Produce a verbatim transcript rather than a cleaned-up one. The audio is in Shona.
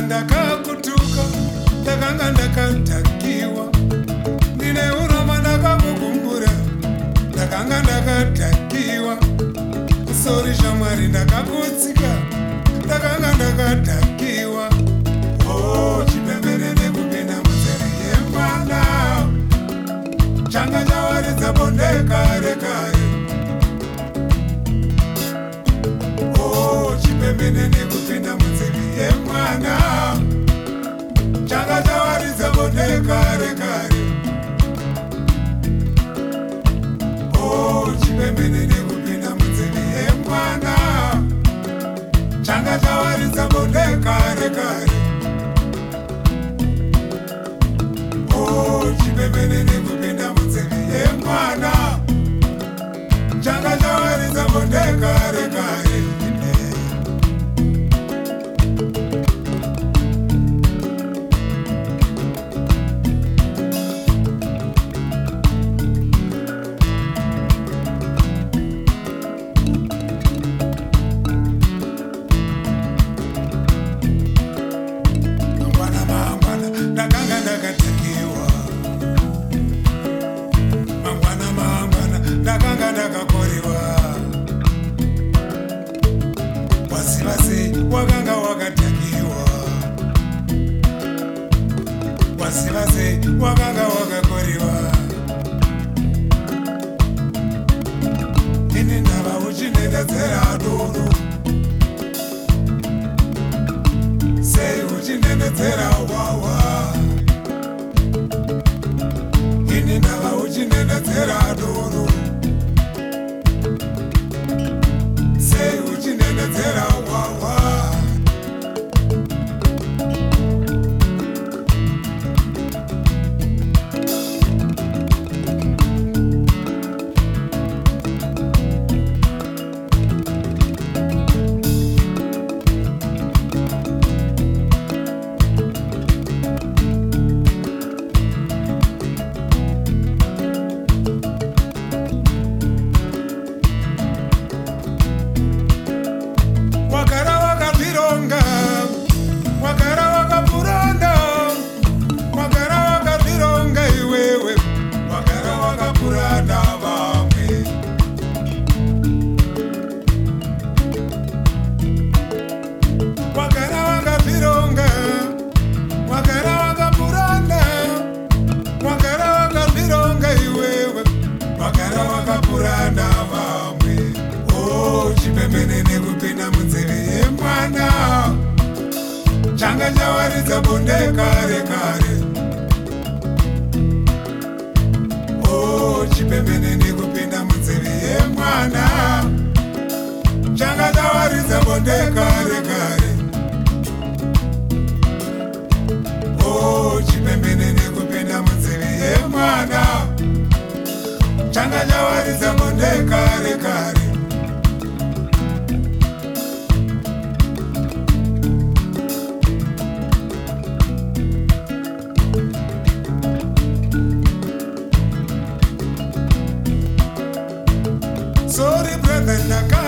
ndakakutuka, ndakanga ndakadhakiwa, ndine uroma ndakakukumbura, ndakanga ndakadhakiwa, sori shamwari ndakakutsika, ndakanga ndakadhakiwa. Oh, chipembere nekupinda munzeve yemwana, changa chawaridza bonde kare kare. Oh, chipembere nekupinda munzeve yemwana, changa chawaridza bonde kare kare. Oh, chipembere nekupinda munzeve yemwana, changa chawaridza bonde kare kare. Oh, chipembere nekupinda munzeve yemwana, changa chawaridza bonde kare kare. Wakanga wakatakiwa, wasivase wakanga wakakoriwa. Ini ndava uchinendedzera doro, sei uchinendedzera wawa. Ini ndava uchinendedzera doro, sei uchinendedzera wawa. Changa chawaridza bonde kare kare. Oh, chipembere nekupinda munzeve yemwana, changa chawaridza bonde kare kare. Oh, chipembere nekupinda munzeve yemwana, changa chawaridza bonde kare kare. Sorry brother,